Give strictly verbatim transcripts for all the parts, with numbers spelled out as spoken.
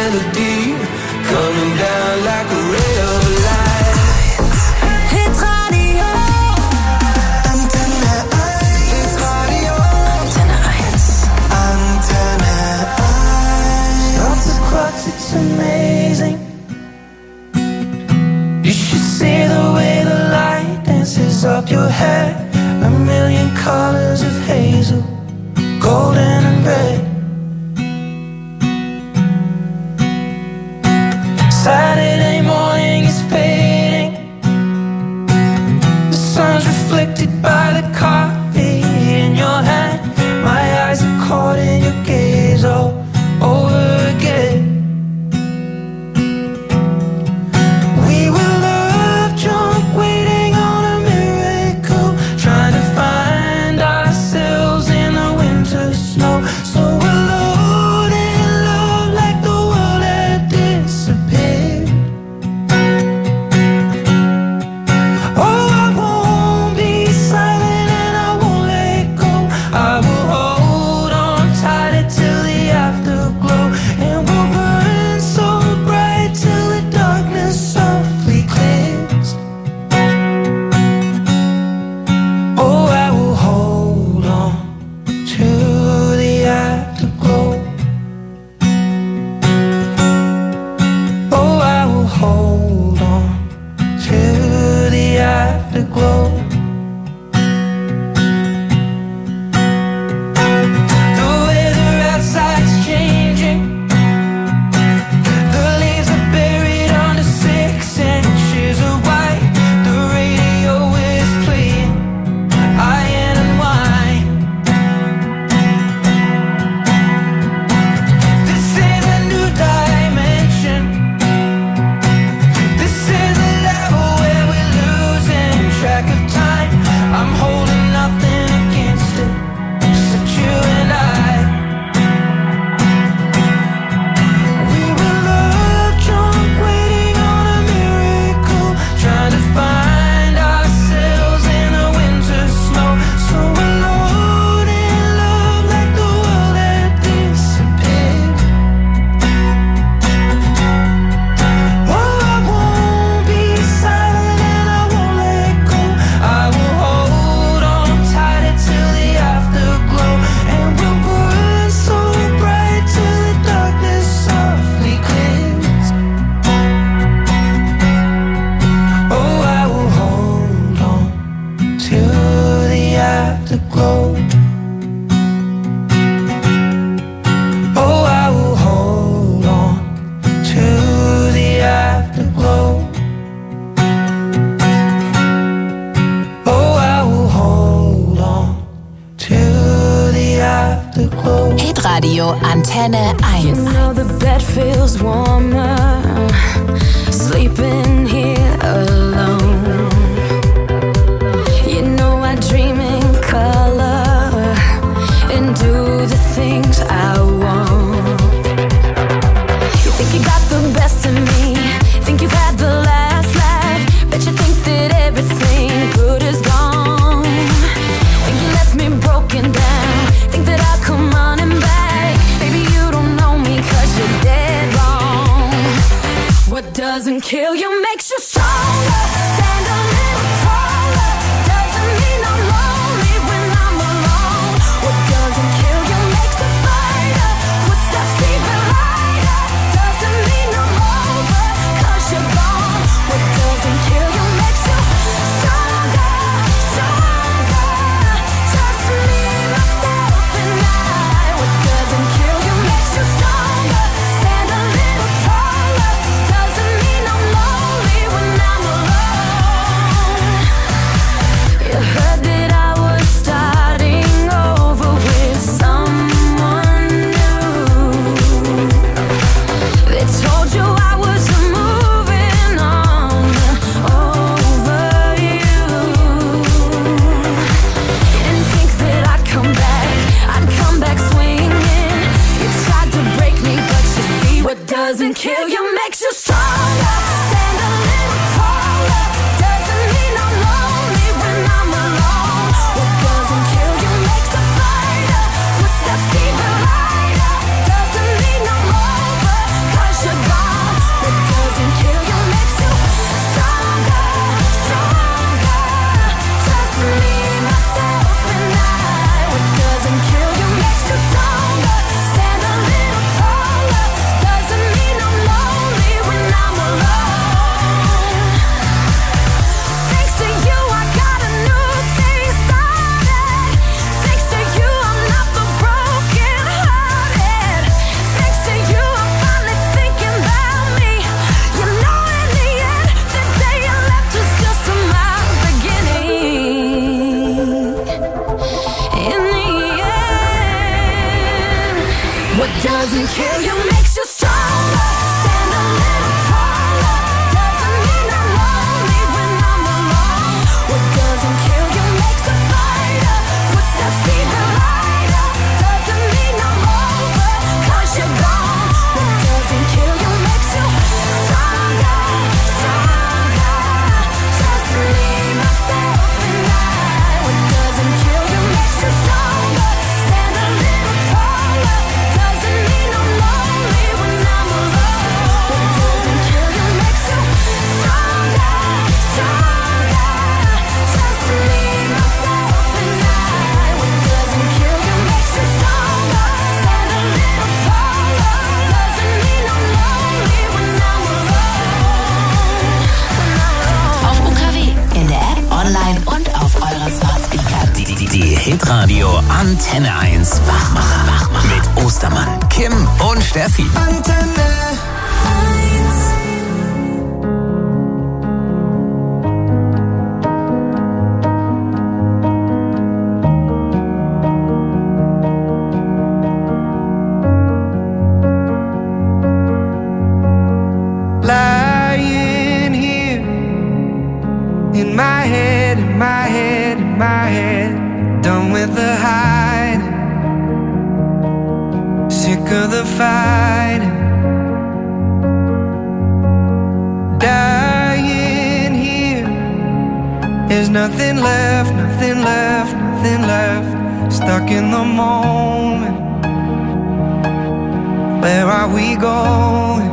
melody coming down like a ray of light. Hitradio Antenne eins. Hitradio Antenne eins. Antenne eins. Off the clocks, it's amazing. You should see the way the light dances up your hair. A million colors of hazel, golden and red. Saturday morning is fading. The sun's reflected by the coffee in your hand. My eyes are caught in your gaze all over again. We were love drunk, waiting on a miracle, trying to find ourselves in the winter snow. So alone in love, like the world had disappeared. Oh, I won't be silent and I won't let go. I will hold on tighter till the afterglow, and we'll burn so bright till the darkness softly clears. Oh, I will hold on to the afterglow. Oh, I will hold on to the afterglow. The weather outside's changing. The leaves are buried under six inches of white. The radio is playing iron and wine. This is a new dimension. This is a level where we're losing track of time. I'm holding nothing against it, except you and I. We were love drunk, waiting on a miracle, trying to find ourselves in the winter snow. So alone in love, like the world had disappeared. Oh, I won't be silent and I won't let go. I will hold on tighter till the afterglow, and we'll burn so bright till the darkness softly clears. Oh, I will hold on to the afterglow. Oh, I will hold on to the afterglow. Oh, I will hold on to the afterglow. Hitradio Antenne You eins. know the bed feels warmer, sleeping here alone. You know I dream in color and do the things I want. You think you got the best of me, think you've had the last laugh, bet you think that everything good is gone. Think you left me broken down, think that I'll come running back. Baby, you don't know me 'cause you're dead wrong. What doesn't kill you makes you stronger. Stand a little taller. Doesn't mean I'm lonely when I'm alone. What doesn't kill you makes a fighter. Footsteps even lighter. Doesn't mean I'm over 'cause you're gone. What doesn't kill you makes you stronger, stronger. Just me, myself, and I. What doesn't kill you makes you stronger. Stand a little taller. Doesn't mean I'm lonely when I'm alone. You heard that I was starting over with someone new. They told you I was moving on over you. You didn't think that I'd come back, I'd come back swinging. You tried to break me, but you see what doesn't kill you makes you stronger. Stand a little taller. Doesn't mean I'm lonely when I'm alone. What doesn't kill you makes a fighter. Footsteps even lighter. Doesn't mean I'm over 'cause kill you makes you stronger. Stand a little taller. Doesn't mean I'm lonely when I'm alone. What doesn't kill you makes a fighter. Footsteps even lighter. Doesn't mean I'm over, 'cause you're gone. What doesn't kill you makes you stronger, stronger. Just me, myself, and I. What doesn't kill you makes you stronger. Stand a little taller. Doesn't mean I'm lonely when I'm alone. What doesn't kill you makes you stronger, stronger. Just me, myself, and I. What doesn't kill you makes you stronger. Stand a little taller. Doesn't mean I'm lonely when I'm alone. When I'm alone. Auf U K W, in der App, online und auf eurer Smart Speaker. Die, die, die Hitradio Antenne eins Wachmacher. Wachmacher. Mit Ostermann, Kim und Steffi. Antenne eins. Lying here in my head, in my head, in my head. Done with the hiding, sick of the fighting. Dying here, there's nothing left, nothing left, nothing left. Stuck in the moment. Where are we going?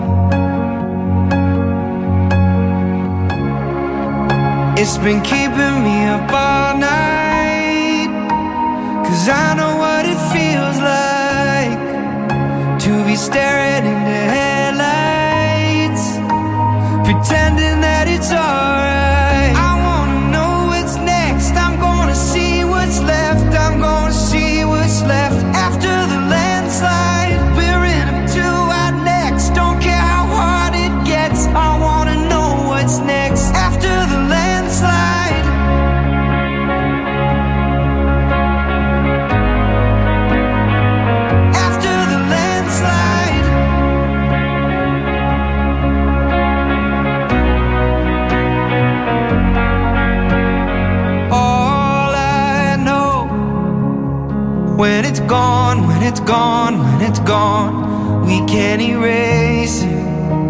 It's been keeping me up all night, 'cause I know what it feels like to be staring into headlights, pretending that it's alright. I wanna know what's next. I'm gonna see what's left. I'm gonna see what's left after the landslide. We're in up to our necks. Don't care how hard it gets. I wanna know what's next after the landslide. After the landslide. All I know, when it's gone, when it's gone, when it's gone, we can't erase it,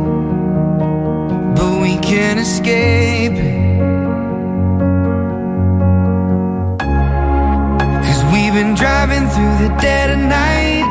but we can't escape it. 'Cause we've been driving through the dead of night,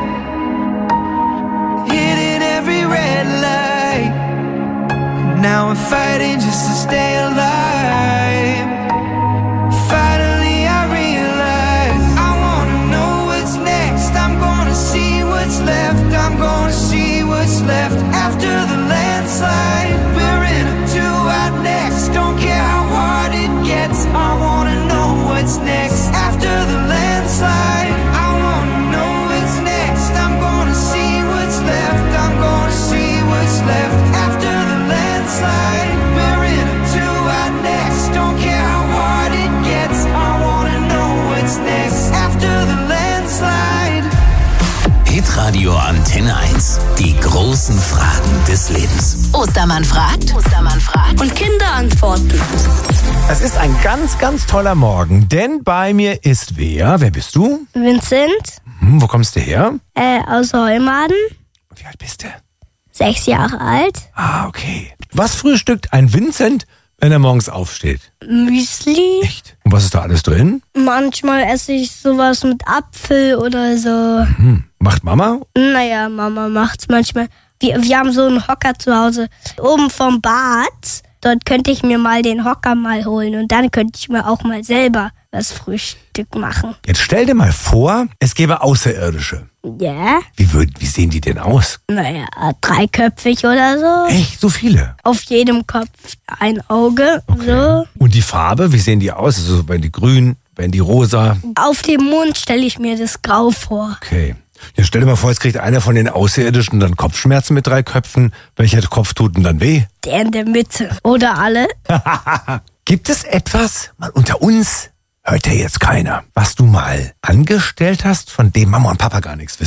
hitting every red light. Now we're fighting just to stay alive. Finally I realize I wanna know what's next. I'm gonna see what's left. I'm gonna see what's left after the landslide. We're in up to our necks. Don't care how hard it gets. I wanna know what's next after the landslide. I wanna know what's next. I'm gonna see what's left. I'm gonna see what's left after the landslide. We're in up to our necks. Don't care how hard it gets. I wanna know what's next after the landslide. Hitradio Antenne eins. Die großen Fragen des Lebens. Ostermann fragt. Ostermann fragt. Und Kinder antworten. Es ist ein ganz, ganz toller Morgen, denn bei mir ist wer? Wer bist du? Vincent, Hm, wo kommst du her? äh, aus Heumaden, Wie alt bist du? sechs Jahre alt. Ah, okay. Was frühstückt ein Vincent, wenn er morgens aufsteht? Müsli. Echt? Und was ist da alles drin? Manchmal esse ich sowas mit Apfel oder so. Hm. Macht Mama? Naja, Mama macht's manchmal. Wir, wir haben so einen Hocker zu Hause oben vom Bad. Dort könnte ich mir mal den Hocker mal holen und dann könnte ich mir auch mal selber was Frühstück machen. Jetzt stell dir mal vor, es gäbe Außerirdische. Ja? Wie, würd, wie sehen die denn aus? Naja, dreiköpfig oder so. Echt? So viele? Auf jedem Kopf ein Auge. Okay. So. Und die Farbe, wie sehen die aus? Also, wenn die grün, wenn die rosa? Auf dem Mond stelle ich mir das grau vor. Okay. Jetzt stell dir mal vor, jetzt kriegt einer von den Außerirdischen dann Kopfschmerzen mit drei Köpfen. Welcher Kopf tut denn dann weh? Der in der Mitte. Oder alle. Gibt es etwas, mal unter uns, hört ja jetzt keiner, was du mal angestellt hast, von dem Mama und Papa gar nichts wissen?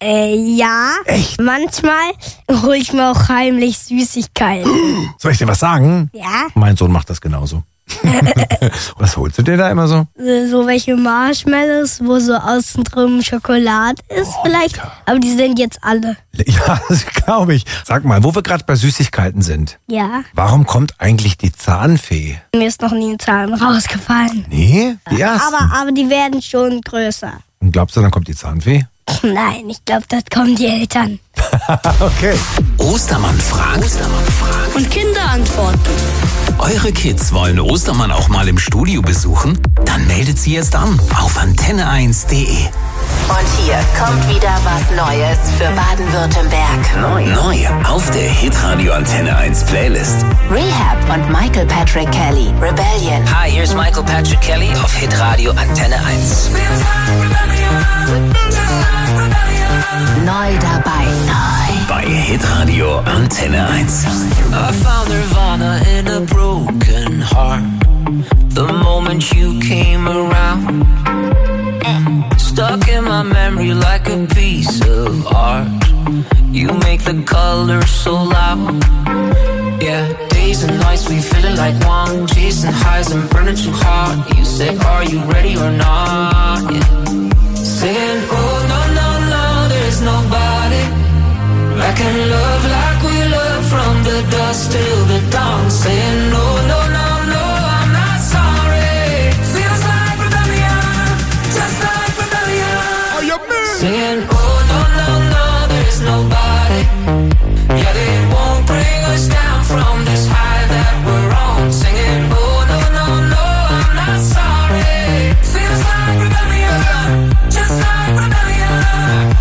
Äh, ja. Echt? Manchmal hole ich mir auch heimlich Süßigkeiten. Soll ich dir was sagen? Ja. Mein Sohn macht das genauso. Was holst du dir da immer so? So so welche Marshmallows, wo so außen drum Schokolade ist Oh, vielleicht. lecker. Aber die sind jetzt alle. Ja, das glaube ich. Sag mal, wo wir gerade bei Süßigkeiten sind. Ja. Warum kommt eigentlich die Zahnfee? Mir ist noch nie ein Zahn rausgefallen. Nee, die ersten. Aber, aber die werden schon größer. Und glaubst du, dann kommt die Zahnfee? Nein, ich glaube, das kommen die Eltern. Okay. Ostermann fragt. Ostermann fragt. Und Kinder antworten. Eure Kids wollen Ostermann auch mal im Studio besuchen? Dann meldet sie jetzt an auf antenne eins punkt de. Und hier kommt wieder was Neues für Baden-Württemberg. Neu. Neu auf der Hitradio Antenne eins Playlist. Rehab und Michael Patrick Kelly, Rebellion. Hi, here's Michael Patrick Kelly auf Hitradio Antenne eins. Neu dabei. Neu. Bei Hitradio Antenne eins. I found Nirvana in a broken heart. The moment you came around, stuck in my memory like a piece of art. You make the colors so loud. Yeah, days and nights we feeling like one, chasing highs and burning too hard. You say, are you ready or not? Yeah. Saying, oh no no no, there's nobody like can love like we love from the dusk till the dawn. Saying, no no no no, I'm not sorry. Feels like rebellion, just like rebellion. Saying, oh no no no, there's nobody. Yeah, they won't bring us down from this high that we're on. Singing, oh no no no, I'm not sorry. Feels like rebellion, just like rebellion.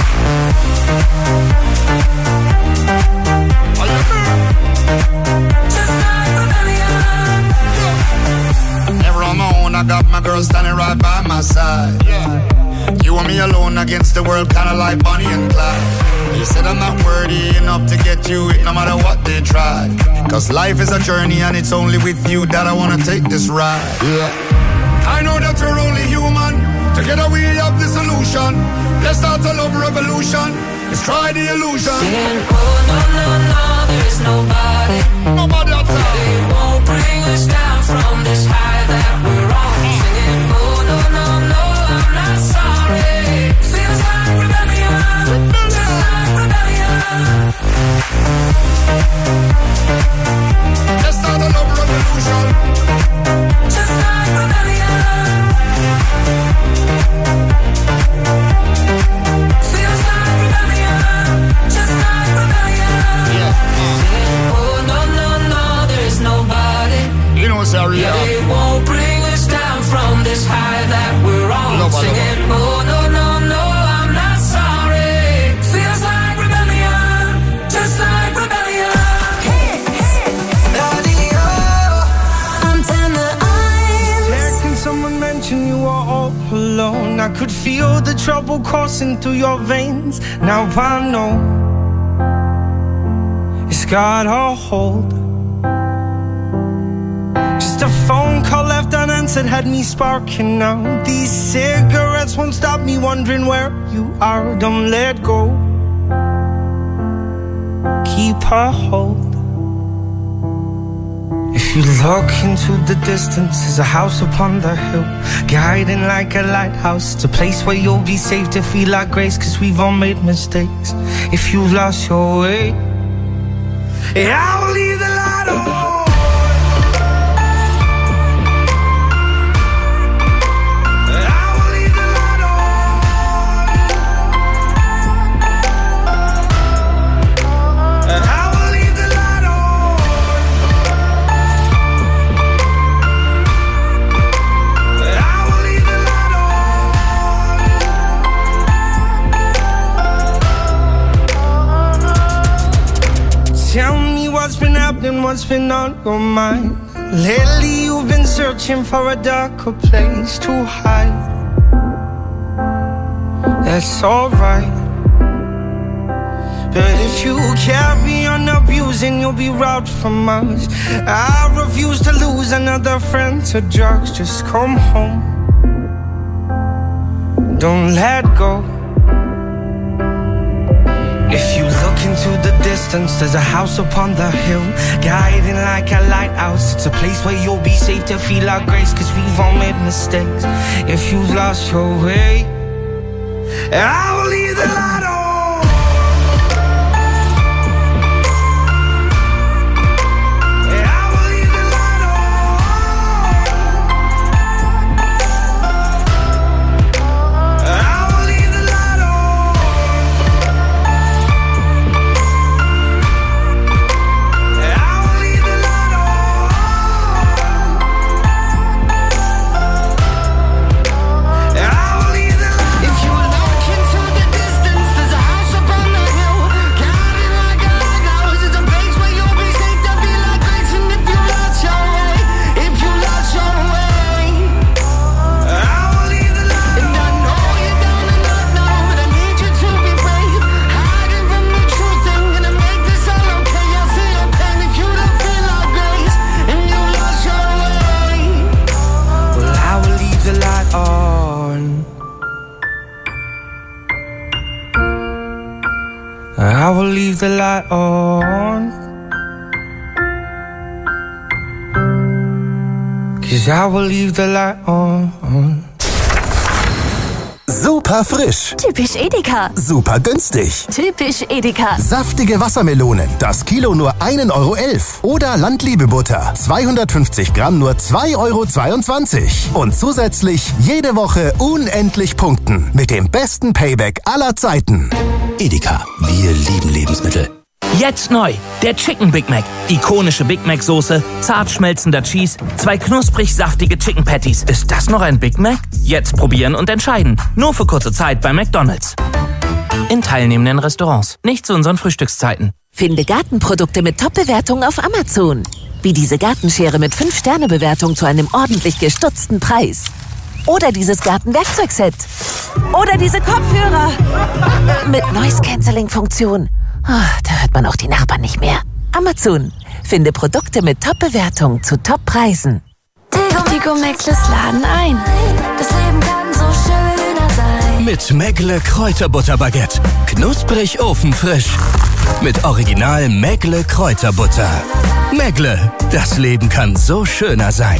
Just like rebellion. Never on my own, I got my girl standing right by my side. Yeah. You and me alone against the world, kinda like Bonnie and Clyde. You said I'm not worthy enough to get you it, no matter what they try. Cause life is a journey and it's only with you that I wanna take this ride. Yeah. I know that you're only human. Together we have the solution. Let's start a love revolution. Let's try the illusion. Saying, oh no no no, there's nobody. Nobody outside. They won't bring us down from this high that we're on. Singing, oh no no no, I'm not sorry. Feels like rebellion, just like rebellion. Let's start a love revolution. Just like rebellion. Feels like rebellion, just like rebellion. Saying, oh no no no, there's nobody. You know, sorry, Yeah, yeah. they won't bring us down from this high that we're on. Nobody. Singing, oh no no no, I'm not sorry. Feels like rebellion, just like rebellion. Can someone mention you are all alone? I could feel the trouble coursing through your veins. Now I know it's got a hold. Just a phone call left unanswered had me sparking now. These cigarettes won't stop me wondering where you are. Don't let go. Keep a hold. If you look into the distance, there's a house upon the hill, guiding like a lighthouse. It's a place where you'll be safe to feel like grace, cause we've all made mistakes. If you've lost your way, yeah, I will leave the light on. Tell me what's been happening, what's been on your mind. Lately you've been searching for a darker place to hide. That's alright. But if you carry on abusing, you'll be robbed from us. I refuse to lose another friend to drugs. Just come home. Don't let go. If you look into the distance, there's a house upon the hill, guiding like a lighthouse. It's a place where you'll be safe to feel our grace, cause we've all made mistakes. If you've lost your way, I will leave the light on. I will leave the light on, 'cause I will leave the light on. Super frisch. Typisch Edeka. Super günstig. Typisch Edeka. Saftige Wassermelonen. Das Kilo nur ein Euro elf. Oder Landliebe-Butter. zweihundertfünfzig Gramm nur zwei Euro zweiundzwanzig. Und zusätzlich jede Woche unendlich punkten. Mit dem besten Payback aller Zeiten. Edeka, wir lieben Lebensmittel. Jetzt neu, der Chicken Big Mac. Ikonische Big Mac Soße, zart schmelzender Cheese, zwei knusprig saftige Chicken Patties. Ist das noch ein Big Mac? Jetzt probieren und entscheiden. Nur für kurze Zeit bei McDonald's. In teilnehmenden Restaurants, nicht zu unseren Frühstückszeiten. Finde Gartenprodukte mit Top-Bewertungen auf Amazon. Wie diese Gartenschere mit fünf Sterne Bewertung zu einem ordentlich gestutzten Preis. Oder dieses Gartenwerkzeugset. Oder diese Kopfhörer mit Noise-Canceling-Funktion. Oh, da hört man auch die Nachbarn nicht mehr. Amazon. Finde Produkte mit Top-Bewertung zu Top-Preisen. Tigo Mäckles laden ein. Das Leben kann so schöner sein. Mit Mäckle Kräuterbutterbaguette. Knusprig ofenfrisch. Mit Original Mäckle Kräuterbutter. Mäckle, das Leben kann so schöner sein.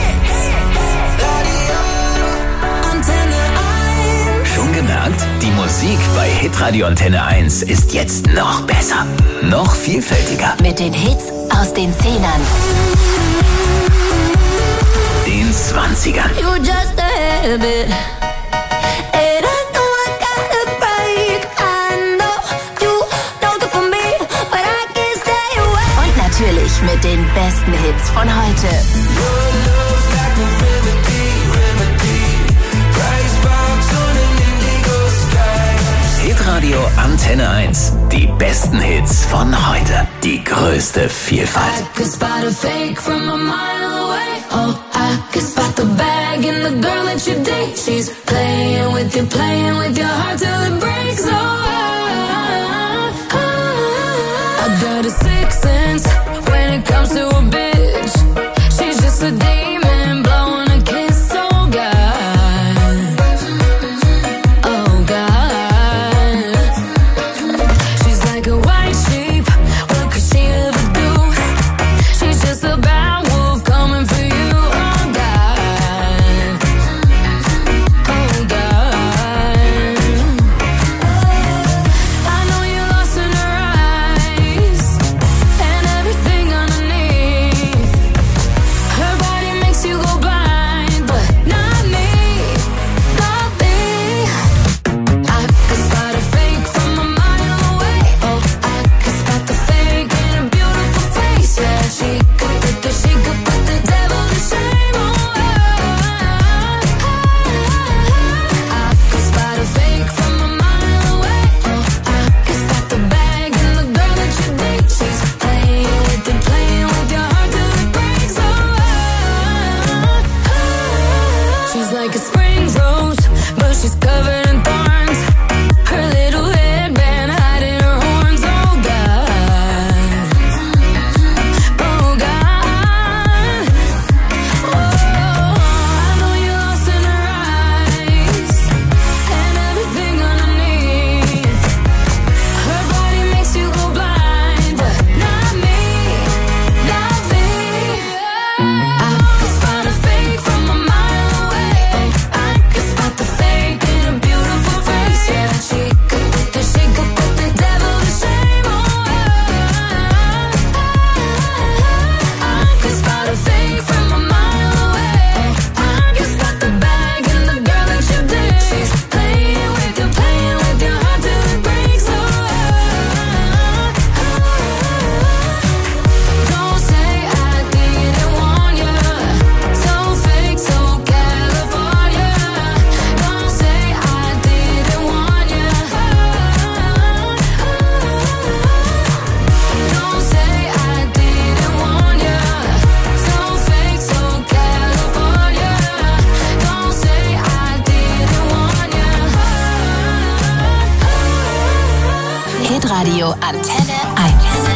Schon gemerkt? Die Musik bei Hitradio Antenne eins ist jetzt noch besser. Noch vielfältiger. Mit den Hits aus den Zehnern. Den Zwanzigern. You just a habit. And I know I gotta break. I know you don't do for me, but I can't stay away. Und natürlich mit den besten Hits von heute. Hitradio Antenne eins. Die besten Hits von heute. Die größte Vielfalt. I could spot a fake from a mile away. Oh, I could spot the bag in the girl that you date. She's playing with you, playing with your heart till it breaks. Oh, I, I, I got a sixth sense when it comes to a bitch. She's just a demon blowing a kiss. Oh God, oh God. She's like a white sheep. What could she ever do? She's just a bad wolf coming for you. Oh God, oh God. I know you're lost in her eyes and everything underneath. Antenne eins.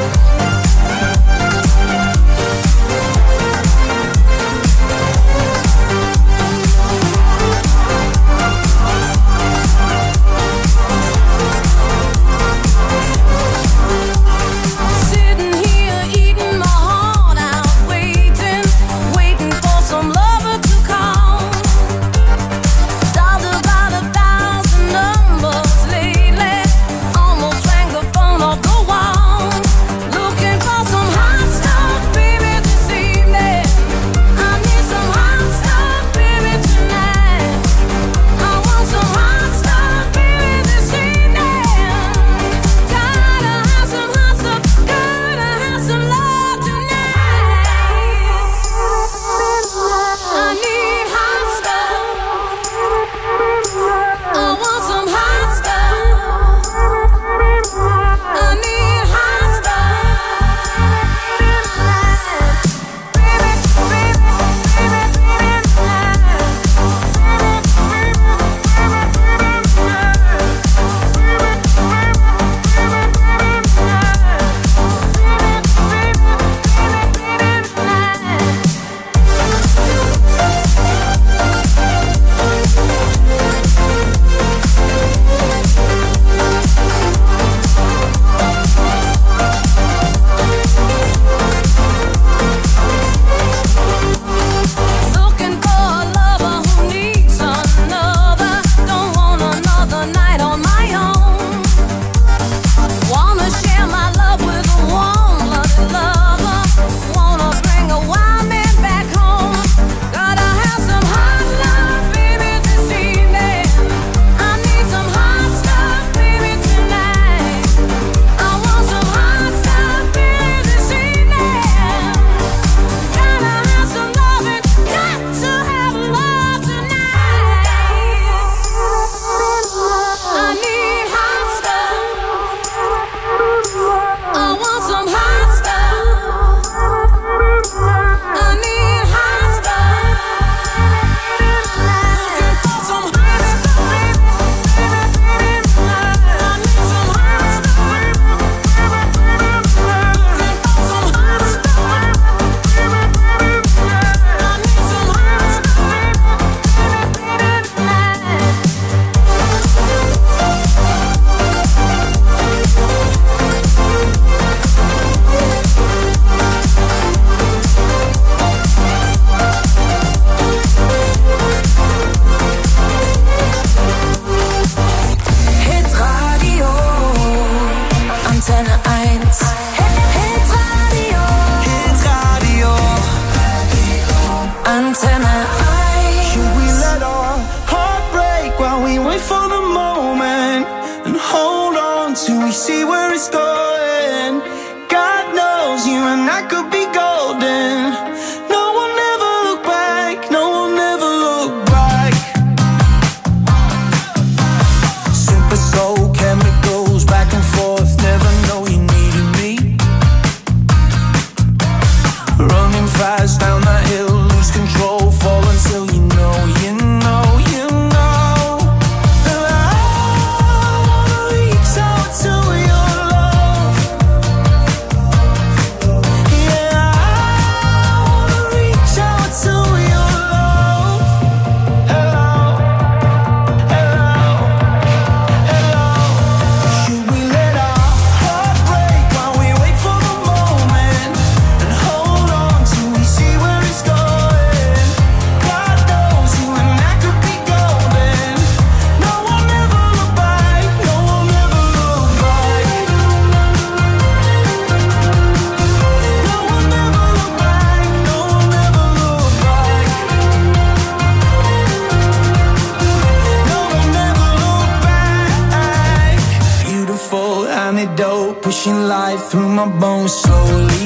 pushing life through my bones slowly.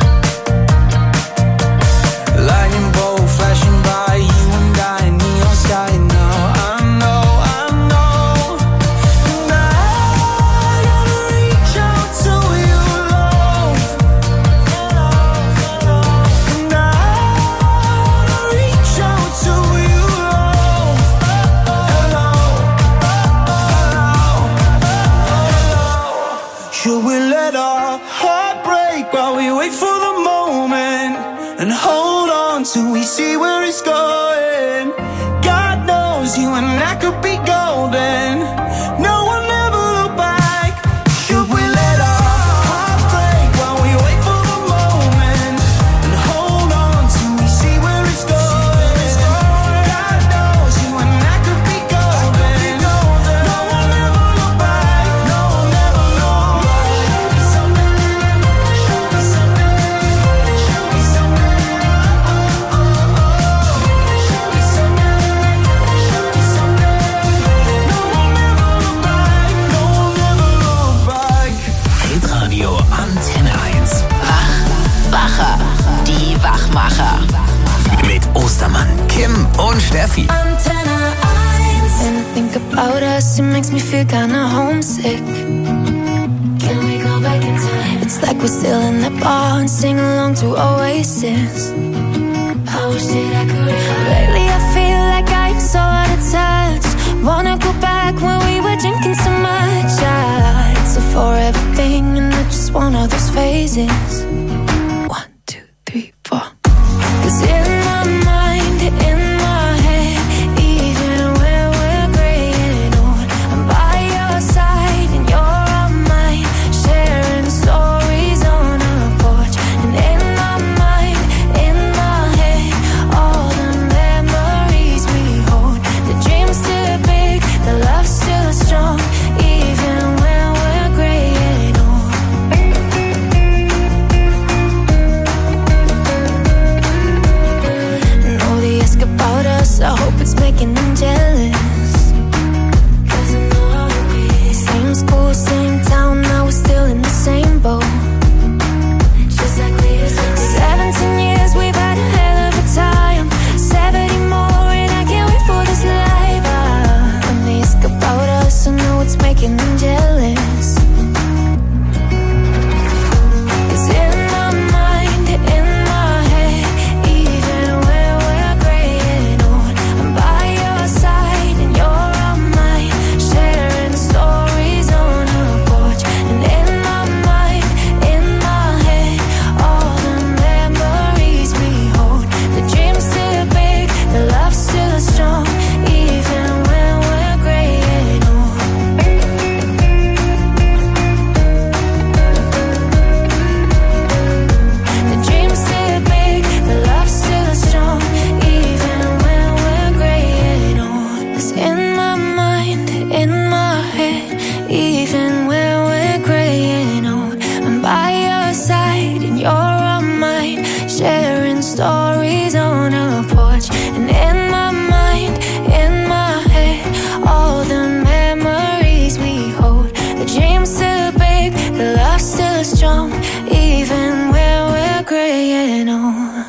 Lightning bolt flashing by, you and I, neon sky now. I know, I know. And I gotta reach out to your love. And I gotta reach out to your love. Hello, hello, hello. Should let our heart break while we wait for the moment and hold on till we see where it's going. God knows you and I could be golden. No one ever look back. Should we let our heart break while we wait for the moment and hold on till we see where it's going? God knows you and I could be golden. No one ever look back. No one ever look back. Show me something. Show me something. Show me something. Show me something. No one ever look back. No one ever look back. Hitradio Antenne eins. Wach, wacher, die Wachmacher. Mit Ostermann, Kim und Steffi. Antenne eins. When I think about us, it makes me feel kinda homesick. Can we go back in time? It's like we're still in the bar and sing along to Oasis. I wish that I could. Lately I feel like I'm so out of touch. Wanna go back when we were drinking so much. I, it's a forever thing and it's just one of those phases. One, two, three, four. 'Cause in my mind, in my head, even when we're graying old, I'm by your side and you're on mine, sharing stories on a porch. And in my mind, in my head, all the memories we hold. The dream's still big, the love's still strong, even when we're graying old. And all they ask about us, I hope it's making them jealous. 'Cause I know how it is. Same school, same town, now we're still in the same boat. Just like we used to be. Seventeen years, we've had a hell of a time. Seventy more, and I can't wait for this life. Ah, when they ask about us, I know it's making them jealous. 'Cause in my mind, in my head, even when we're graying old, I'm by your side and you're on mine, sharing stories on a porch. And in my mind, in my head, all the memories we hold. The dream's still big, the love's still strong, even when we're graying old. The dream's still big, the love's still strong, even when we're graying old. 'Cause in my mind, in my head, even when we're graying old, I'm by your side and you're on mine, sharing stories on a porch. And in my mind, in my head, all the memories we hold. The dream's still big, the love's still strong, even when we're graying old.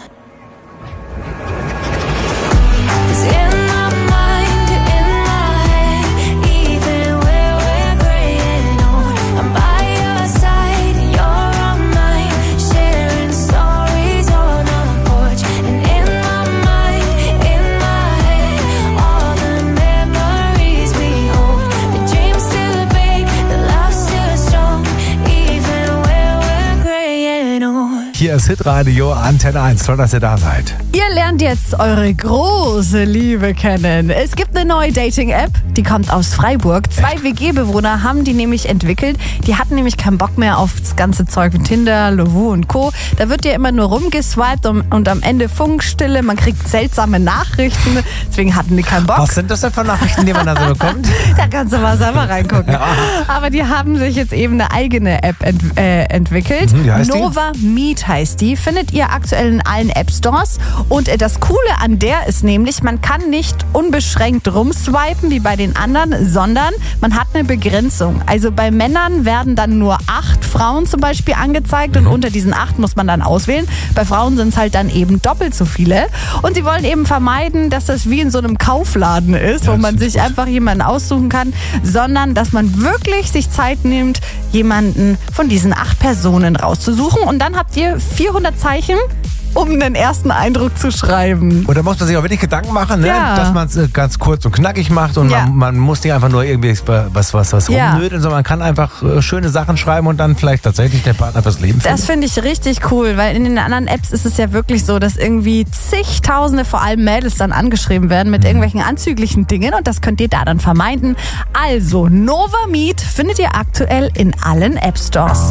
'Cause in my mind, in my head, even when we're graying old, I'm by your side and you're on mine, sharing stories on a porch. And in my mind, in my head, all the memories we hold. The dream's still big, the love's still strong, even when we're graying old. Hier ist Hitradio Antenne eins. Toll, dass ihr da seid. Ihr lernt jetzt eure große Liebe kennen. Es gibt eine neue Dating-App, die kommt aus Freiburg. Zwei W G-Bewohner haben die nämlich entwickelt. Die hatten nämlich keinen Bock mehr auf das ganze Zeug mit Tinder, Lovoo und Co. Da wird ja immer nur rumgeswiped und, und am Ende Funkstille. Man kriegt seltsame Nachrichten. Deswegen hatten die keinen Bock. Was sind das denn für Nachrichten, die man da so bekommt? Da kannst du mal selber reingucken. Ja. Aber die haben sich jetzt eben eine eigene App ent äh, entwickelt. Mhm, wie heißt die? Nova Meet heißt die. Findet ihr aktuell in allen App-Stores. Und äh, das Coole an der ist nämlich, man kann nicht unbeschränkt rumswipen wie bei den anderen, sondern man hat eine Begrenzung. Also bei Männern werden dann nur acht Frauen zum Beispiel angezeigt und unter diesen acht muss man dann auswählen. Bei Frauen sind es halt dann eben doppelt so viele. Und sie wollen eben vermeiden, dass das wie in so einem Kaufladen ist, wo man sich einfach jemanden aussuchen kann, sondern dass man wirklich sich Zeit nimmt, jemanden von diesen acht Personen rauszusuchen. Und dann habt ihr vierhundert Zeichen um einen ersten Eindruck zu schreiben. Und da muss man sich auch wirklich Gedanken machen, ne? Ja. Dass man es äh, ganz kurz und knackig macht und Ja. man, man muss nicht einfach nur irgendwie was, was, was Ja. rumnödeln, sondern man kann einfach äh, schöne Sachen schreiben und dann vielleicht tatsächlich der Partner fürs Leben finden. Das finde ich richtig cool, weil in den anderen Apps ist es ja wirklich so, dass irgendwie zigtausende, vor allem Mädels, dann angeschrieben werden mit irgendwelchen anzüglichen Dingen und das könnt ihr da dann vermeiden. Also, Nova Meet findet ihr aktuell in allen App Stores.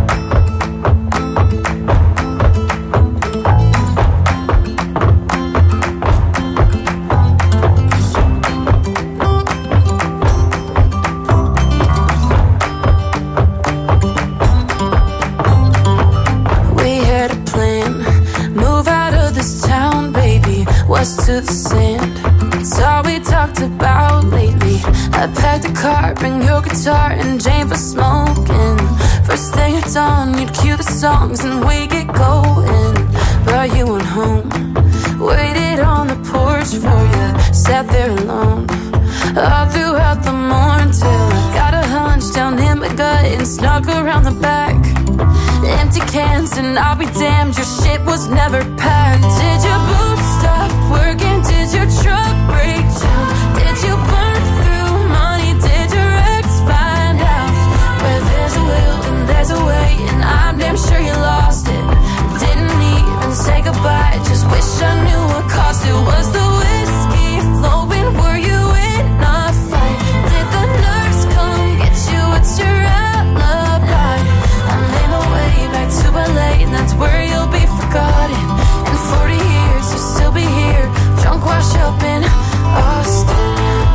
West to the sand. It's all we talked about lately. I packed a car, bring your guitar and Jane for smoking. First thing at dawn, you'd cue the songs and we get going. But you went home, waited on the porch for you, sat there alone all throughout the morn till I got a hunch down in my gut and snuck around the back. Empty cans and I'll be damned, your shit was never packed. Did your boots stop working? Did your truck break down? Did you burn through money? Did your ex find out? Where there's a will and there's a way, and I'm damn sure you lost it. Didn't even say goodbye, just wish I knew what cost it. Was the whiskey flowing? Were you in a fight? Did the nurse come get you? What's your alibi? I made my way back to L A, and that's where you'll be forgotten. In forty years, you'll still be here, drunk, washed up in Austin.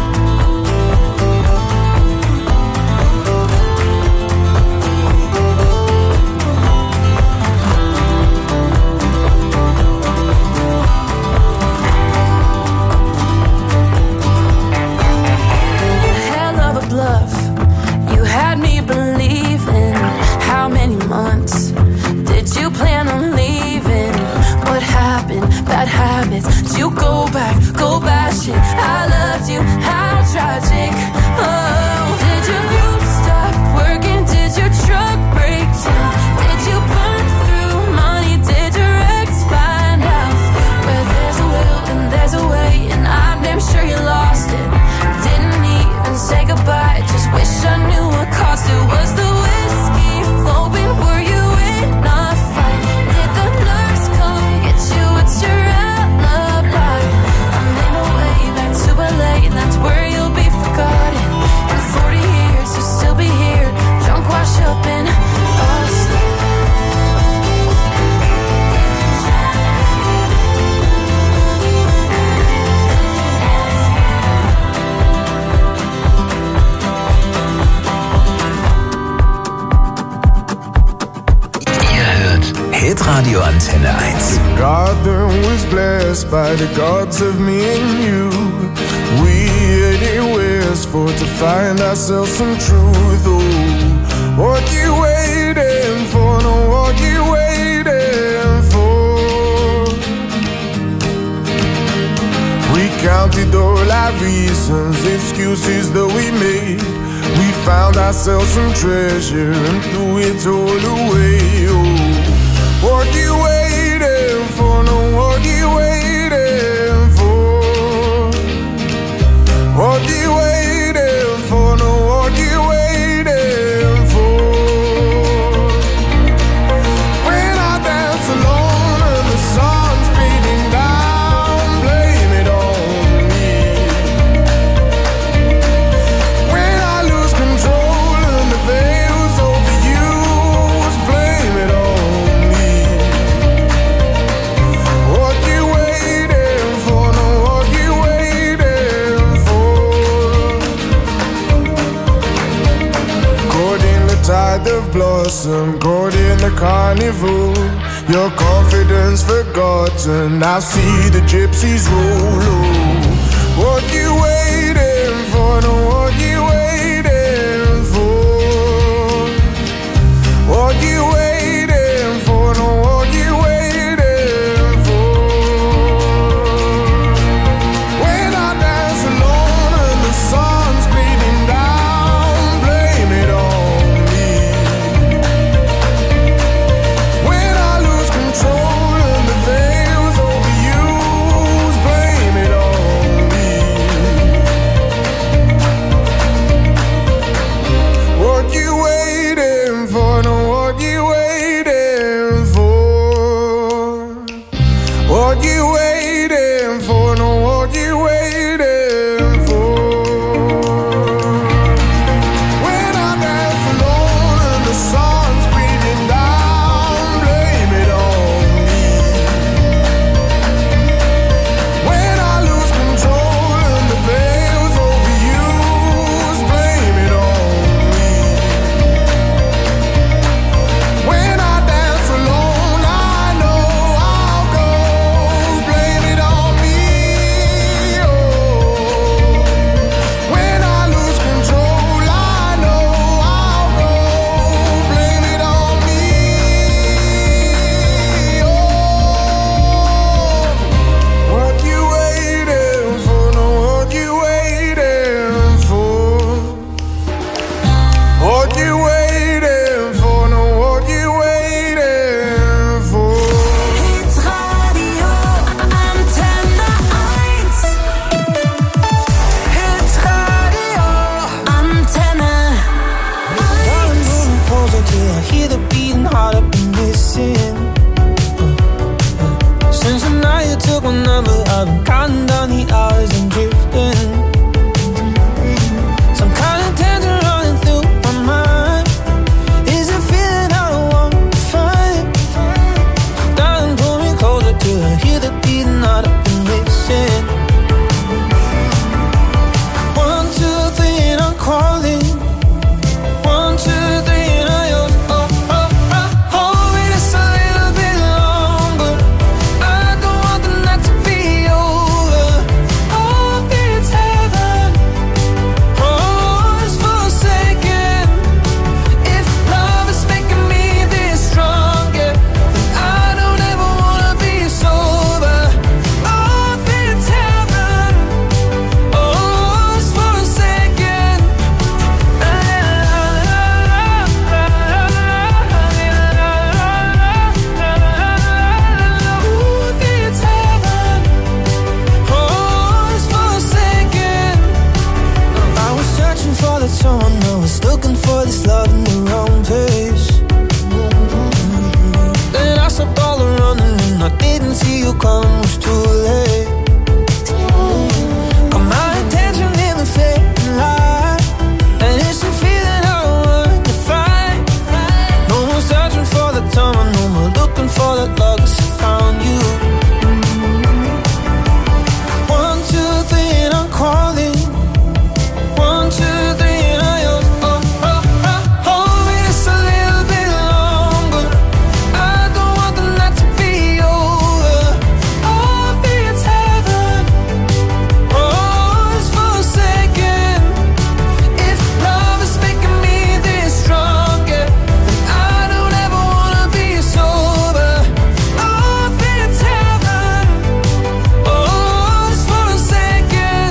Hell of a bluff, you had me believing. How many months did you plan on leaving? What happened? Bad habits. Did you go back? Go back shit. I loved you. How tragic. Oh, did your boots stop working? Did your truck break down? Did you burn through money? Did your ex find out? Where there's a will and there's a way, and I'm damn sure you lost it. Didn't even say goodbye. Just wish I knew what cost it. Was the whiskey flowing? Were you in a fight? Did the nurse come get you? What's your alibi? I made my way back to L A, and that's where you'll be forgotten. In forty years, you'll still be here, drunk, washed up in Austin. Hitradio Antenne eins. Garden was blessed by the gods of me and you. We anywhere for to find ourselves some truth. Oh, what you waiting for? No, what you waiting for? We counted all our reasons, excuses that we made. We found ourselves some treasure and threw it all away. Oh, what you waiting for? No, what you waiting for? What you waiting for? No, what you waiting for? When I dance alone and the sun's beating down, blame it on me. When I lose control and the veil's overused, blame it on me. What you waiting for? No, what you waiting for? Caught in the tide of blossom, caught in the carnival. Your confidence forgotten, I see the gypsies roll. Oh, what you waiting for? No, what you waiting for? What you waiting for? No, what you waiting for? When I dance alone and the sun's beating down, blame it on me. When I lose control and the I've been counting down the hours and drifting. Some kind of tension running through my mind. Is it feeling I don't want to find? Darling, pull me closer till I hear the beating that I've been missing. One, two, three, and I'm calling. One, two, three, and I yours. Oh, oh, oh, hold me just a little bit longer. I don't want the night to be over. Oh, it's heaven. Oh, just for a second. If love is making me this strong, yeah, then I don't ever wanna be sober. Oh, it's heaven. Oh, just for a second. Ooh, it's heaven. Oh, just for a second. I was searching for that someone, I was looking for this love in the wrong place. Then I stopped all the running and I didn't see you come, it was too late. Got my attention in the fading light, and it's a feeling I want to fight. No more searching for the time, no more looking for that love, 'cause I found you. One, two, three, and I'm calling. One, two, three, and I yours. Oh, oh, oh, hold me just a little bit longer. I don't want the night to be over. Oh, it's heaven. Oh, just for a second. If love is making me this strong, yeah, then I don't ever wanna be sober. Oh, it's heaven. Oh, just for a second.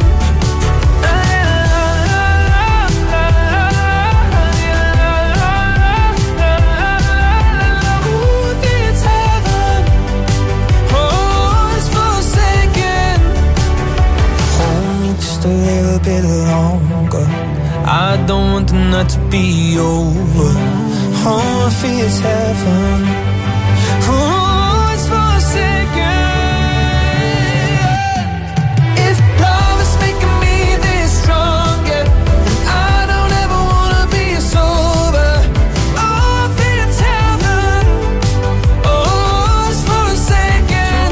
Ooh, it's heaven. Oh, just for a second. Hold me just a little bit longer. I don't want the night to be over. Oh, I feel it's heaven. Oh, it's for a second. If love is making me this strong, yeah, then I don't ever wanna be sober. Oh, it's heaven. Oh, it's for a second.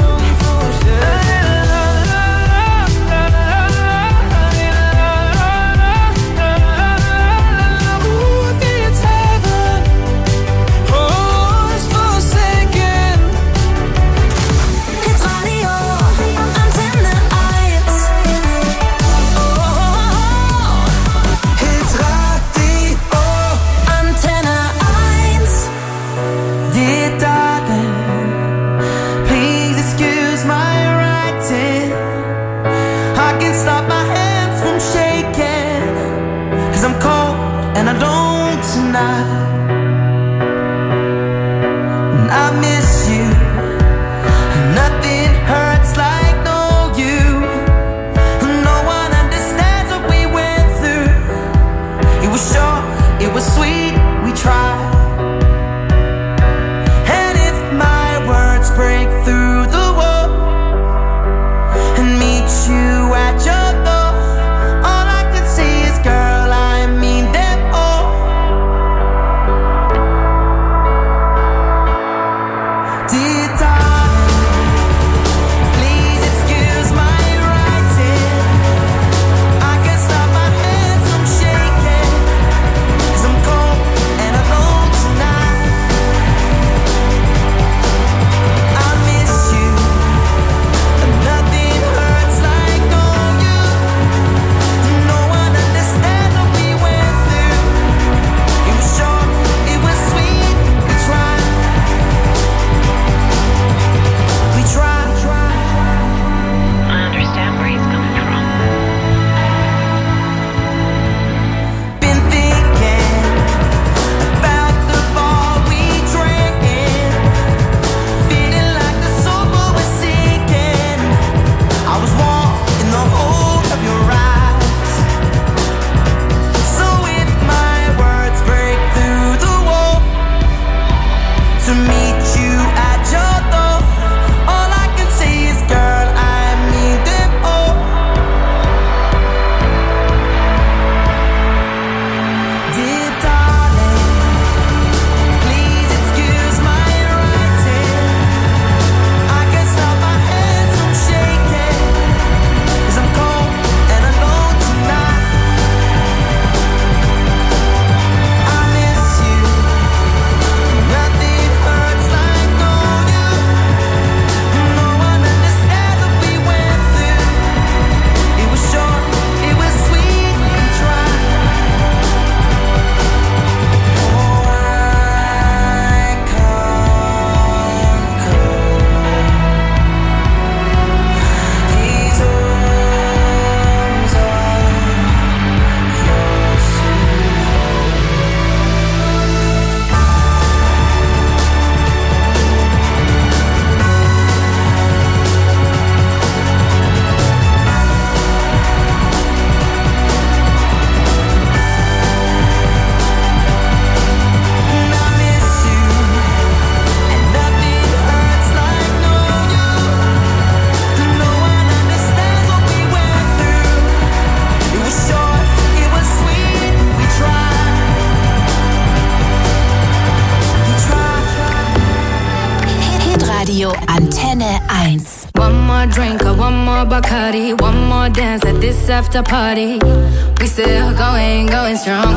Ooh, it's heaven. Oh, it's for a second. Hit Radio, Antenne eins. Hit Radio, Antenne eins. dear darling, please excuse my writing. I can't stop my hands from shaking, 'cause I'm cold and I don't tonight. And I miss you. Nothing hurts like no you. No one understands what we went through. It was short, it was sweet, we tried. And if my words break through the wall and meet you at your door, all I can say is, girl, I mean them all. Dear darling, please excuse my writing. I can't stop my hands from shaking, 'cause I'm cold and alone tonight. I miss you. Nothing hurts like no you. No one understands what we went through. It was short, it was sweet, we tried. We tried. I understand where he's coming from. Been thinking about the ball we drank, feeling like the sofa was sinking. I was warm in the hold of your eyes. So if my words break through the wall to meet you at your door, all I can say is, girl, I mean Hitradio Antenne eins. One more drink or one more Bacardi, one more dance at this after party. We still going, going strong.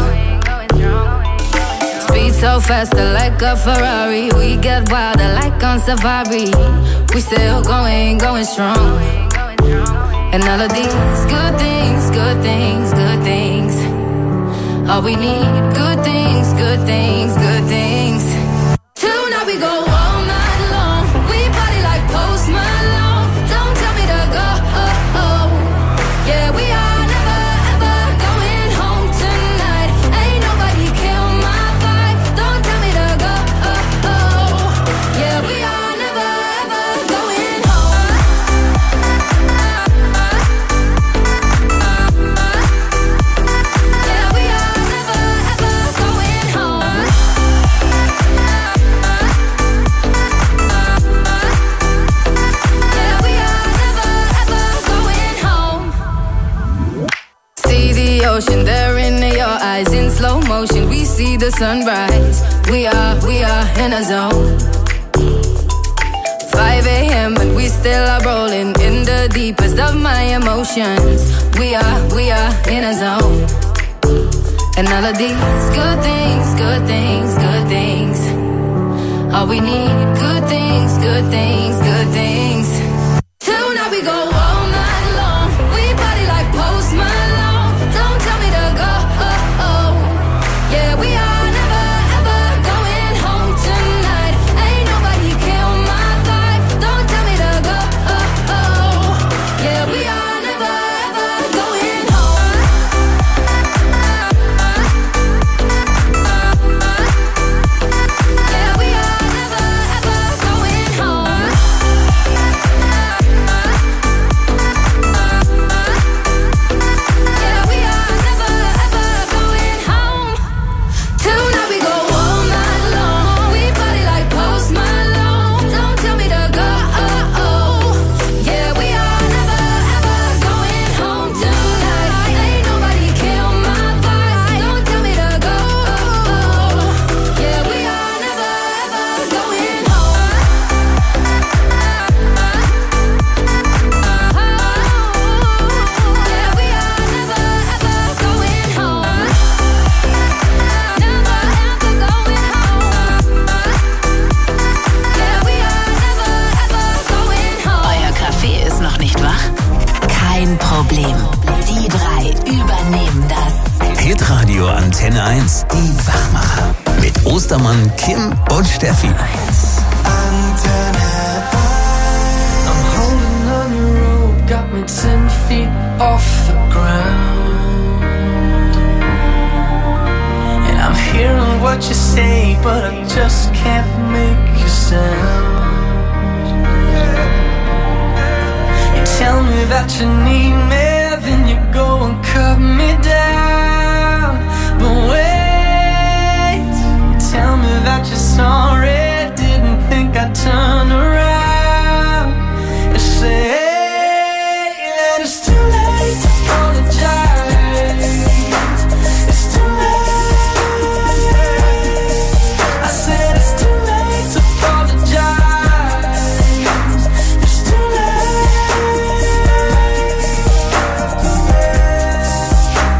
Speed so faster like a Ferrari. We get wilder like on safari. We still going, going strong. And all of these good things, good things, good things. All we need, good things, good things, good things. Tonight we go all night long. We party like Post Malone. Don't tell me to go. Oh, oh. Yeah, we are never ever going home tonight. Ain't nobody kill my vibe. Don't tell me to go. Oh, oh. Yeah, we are never ever going home. Yeah, we are never ever going home. Yeah, we are never ever going home. See the ocean there in your eyes in slow motion. We see the sunrise. We are, we are in a zone. five a.m. and we still are rolling in the deepest of my emotions. We are, we are in a zone. And all of these good things, good things, good things. All we need, good things, good things, good things. Tonight we go all night long. We party like Post Malone. Don't tell me to go. Oh, oh. Yeah, we are never ever going home tonight. Ain't nobody kill my vibe. Don't tell me to go. Oh, oh. Yeah, we are never ever going home. Yeah, we are never ever going home. Yeah, we are never ever going home. Tonight we go all night long. We party like Post Malone. Don't tell me to go. Oh, oh. Yeah, we are never ever going home tonight. Ain't nobody kill my vibe. Don't tell me to go. Oh, yeah, we are never ever going home. Yeah, we are never ever going home. Never ever going home. Yeah, we are never ever going home. Euer Kaffee ist noch nicht wach? Kein Problem. Die drei übernehmen das. Hitradio Antenne eins. Die Wachmacher. Mit Ostermann, Kim und Steffi. I'm holding on your rope, got me ten feet off the ground. And I'm hearing what you say, but I just can't make you sound. You tell me that you need me, then you go and cut me down. But wait, you tell me that you're sorry, didn't think I'd turn around. You say that it's too late to apologize. It's too late. I said it's too late to apologize. It's too late.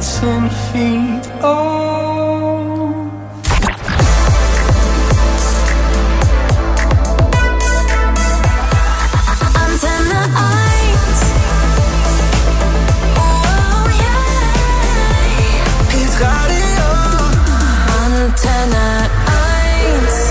ten feet. Oh. Antenne eins. Oh yeah. Hitradio. Antenne eins.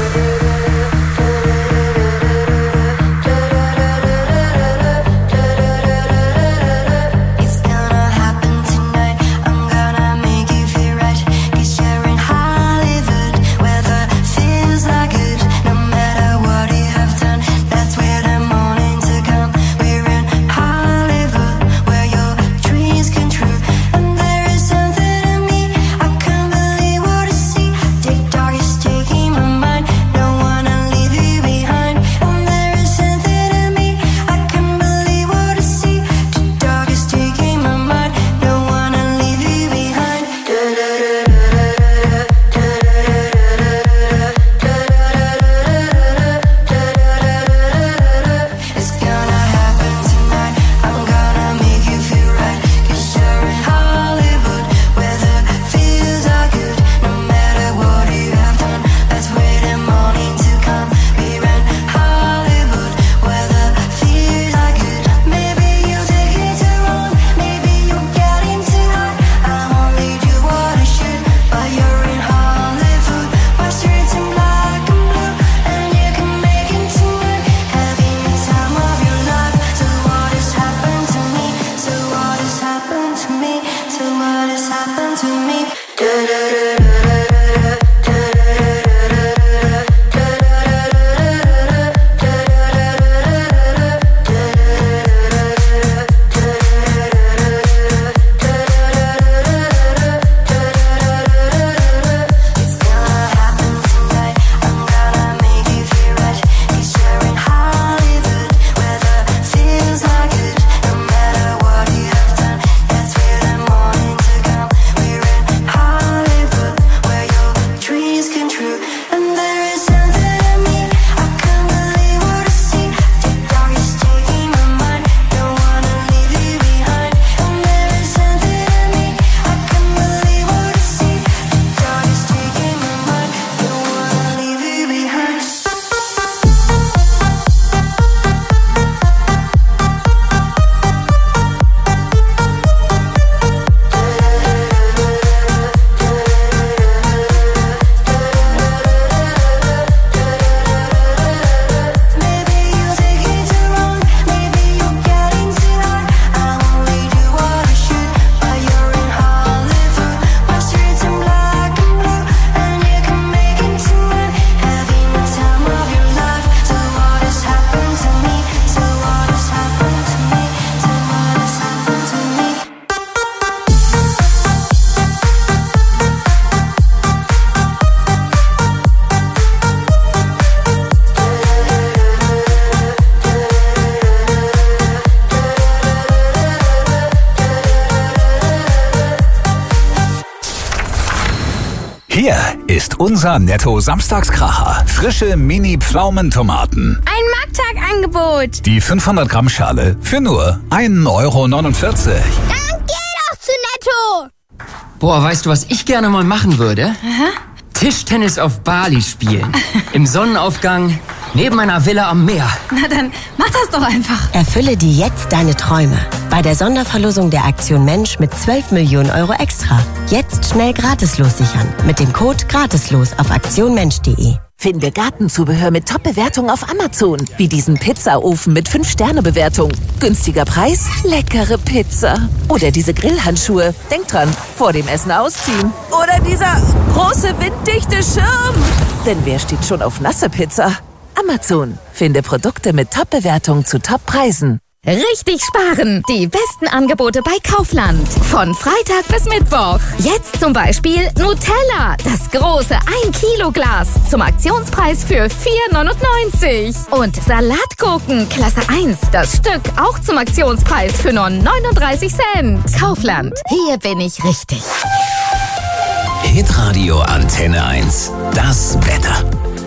Hier ist unser Netto-Samstagskracher. Frische Mini-Pflaumentomaten. Ein Markttagangebot. Die fünfhundert Gramm Schale für nur ein Euro neunundvierzig. Dann geh doch zu Netto. Boah, weißt du, was ich gerne mal machen würde? Aha. Tischtennis auf Bali spielen. Im Sonnenaufgang, neben einer Villa am Meer. Na dann mach das doch einfach. Erfülle dir jetzt deine Träume. Bei der Sonderverlosung der Aktion Mensch mit zwölf Millionen Euro extra. Jetzt schnell gratislos sichern. Mit dem Code gratislos auf aktionmensch punkt de. Finde Gartenzubehör mit Top-Bewertung auf Amazon. Wie diesen Pizzaofen mit fünf Sterne Bewertung. Günstiger Preis, leckere Pizza. Oder diese Grillhandschuhe. Denk dran, vor dem Essen ausziehen. Oder dieser große winddichte Schirm. Denn wer steht schon auf nasse Pizza? Amazon. Finde Produkte mit Top-Bewertung zu Top-Preisen. Richtig sparen! Die besten Angebote bei Kaufland. Von Freitag bis Mittwoch. Jetzt zum Beispiel Nutella. Das große ein Kilo Glas. Zum Aktionspreis für vier neunundneunzig. Und Salatgurken Klasse eins. Das Stück auch zum Aktionspreis für nur neununddreißig Cent. Kaufland. Hier bin ich richtig. Hitradio Antenne eins. Das Wetter.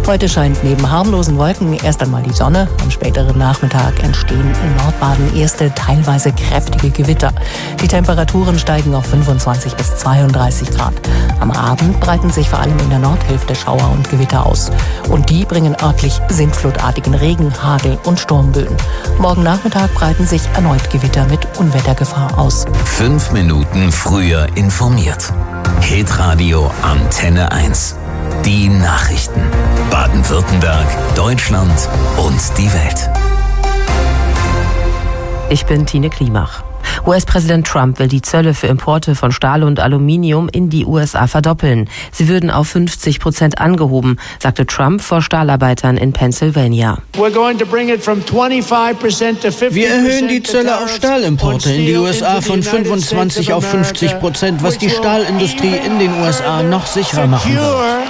Heute scheint neben harmlosen Wolken erst einmal die Sonne. Am späteren Nachmittag entstehen in Nordbaden erste teilweise kräftige Gewitter. Die Temperaturen steigen auf fünfundzwanzig bis zweiunddreißig Grad. Am Abend breiten sich vor allem in der Nordhälfte Schauer und Gewitter aus. Und die bringen örtlich sintflutartigen Regen, Hagel und Sturmböen. Morgen Nachmittag breiten sich erneut Gewitter mit Unwettergefahr aus. Fünf Minuten früher informiert. Hitradio Antenne eins. Die Nachrichten. Baden-Württemberg, Deutschland und die Welt. Ich bin Tine Klimach. U S-Präsident Trump will die Zölle für Importe von Stahl und Aluminium in die U S A verdoppeln. Sie würden auf fünfzig Prozent angehoben, sagte Trump vor Stahlarbeitern in Pennsylvania. Wir erhöhen die Zölle auf Stahlimporte in die U S A von fünfundzwanzig auf fünfzig Prozent, was die Stahlindustrie in den U S A noch sicherer machen wird.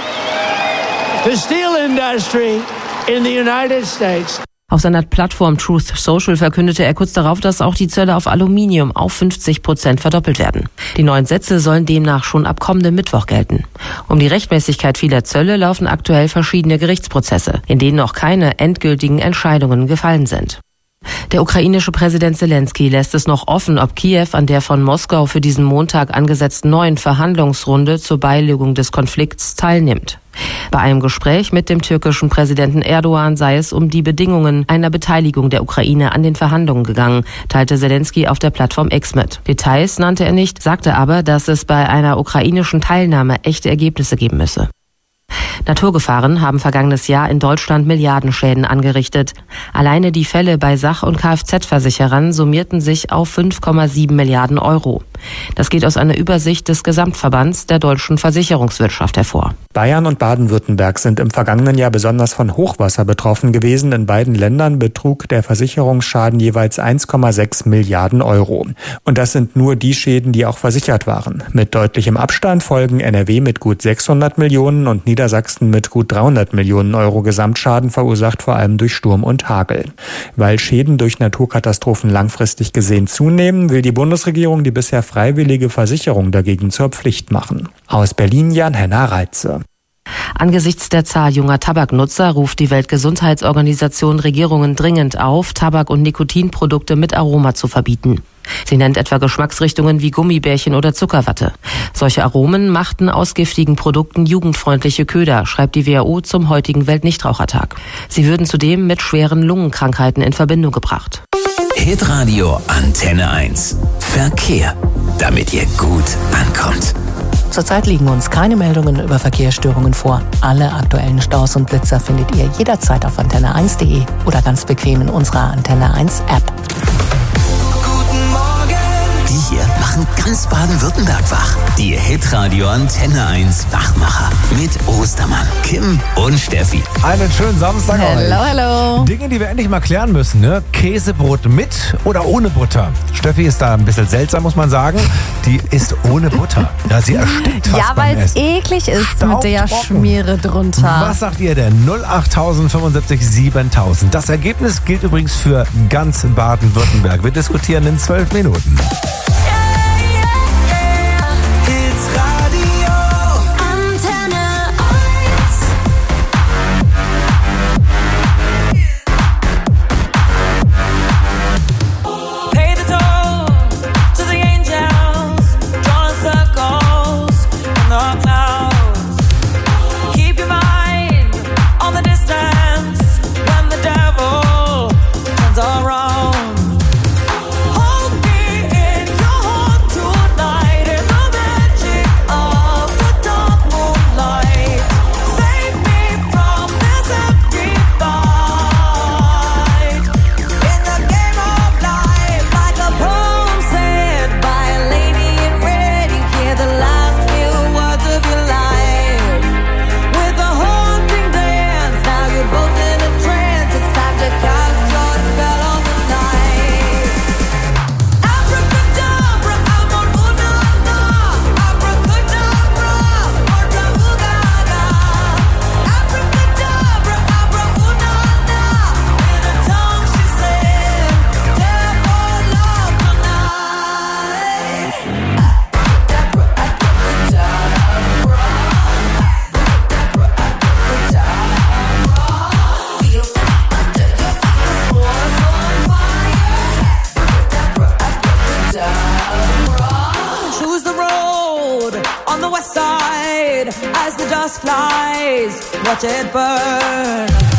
Auf seiner Plattform Truth Social verkündete er kurz darauf, dass auch die Zölle auf Aluminium auf fünfzig Prozent verdoppelt werden. Die neuen Sätze sollen demnach schon ab kommendem Mittwoch gelten. Um die Rechtmäßigkeit vieler Zölle laufen aktuell verschiedene Gerichtsprozesse, in denen noch keine endgültigen Entscheidungen gefallen sind. Der ukrainische Präsident Selenskyj lässt es noch offen, ob Kiew an der von Moskau für diesen Montag angesetzten neuen Verhandlungsrunde zur Beilegung des Konflikts teilnimmt. Bei einem Gespräch mit dem türkischen Präsidenten Erdogan sei es um die Bedingungen einer Beteiligung der Ukraine an den Verhandlungen gegangen, teilte Selenskyj auf der Plattform X mit. Details nannte er nicht, sagte aber, dass es bei einer ukrainischen Teilnahme echte Ergebnisse geben müsse. Naturgefahren haben vergangenes Jahr in Deutschland Milliardenschäden angerichtet. Alleine die Fälle bei Sach- und Kfz-Versicherern summierten sich auf fünf Komma sieben Milliarden Euro. Das geht aus einer Übersicht des Gesamtverbands der deutschen Versicherungswirtschaft hervor. Bayern und Baden-Württemberg sind im vergangenen Jahr besonders von Hochwasser betroffen gewesen. In beiden Ländern betrug der Versicherungsschaden jeweils eins Komma sechs Milliarden Euro. Und das sind nur die Schäden, die auch versichert waren. Mit deutlichem Abstand folgen N R W mit gut sechshundert Millionen und Niedersachsen mit gut dreihundert Millionen Euro Gesamtschaden, verursacht vor allem durch Sturm und Hagel. Weil Schäden durch Naturkatastrophen langfristig gesehen zunehmen, will die Bundesregierung die bisher freiwillige Versicherung dagegen zur Pflicht machen. Aus Berlin Jan-Henna Reitze. Angesichts der Zahl junger Tabaknutzer ruft die Weltgesundheitsorganisation Regierungen dringend auf, Tabak- und Nikotinprodukte mit Aroma zu verbieten. Sie nennt etwa Geschmacksrichtungen wie Gummibärchen oder Zuckerwatte. Solche Aromen machten aus giftigen Produkten jugendfreundliche Köder, schreibt die W H O zum heutigen Weltnichtrauchertag. Sie würden zudem mit schweren Lungenkrankheiten in Verbindung gebracht. Hitradio Antenne eins. Verkehr, damit ihr gut ankommt. Zurzeit liegen uns keine Meldungen über Verkehrsstörungen vor. Alle aktuellen Staus und Blitzer findet ihr jederzeit auf antenne eins punkt de oder ganz bequem in unserer Antenne eins App. Die hier machen ganz Baden-Württemberg wach. Die Hitradio Antenne eins Wachmacher mit Ostermann, Kim und Steffi. Einen schönen Samstag Hello, euch. hello. Dinge, die wir endlich mal klären müssen, ne? Käsebrot mit oder ohne Butter? Steffi ist da ein bisschen seltsam, muss man sagen. Die ist ohne Butter. Ja, sie erstickt fast Ja, beim weil es Essen. eklig ist mit der Staubtrocken. Schmiere drunter. Was sagt ihr denn? null acht fünfundsiebzig siebentausend. Das Ergebnis gilt übrigens für ganz Baden-Württemberg. Wir diskutieren in zwölf Minuten. Hold me in your the dust flies, watch it burn.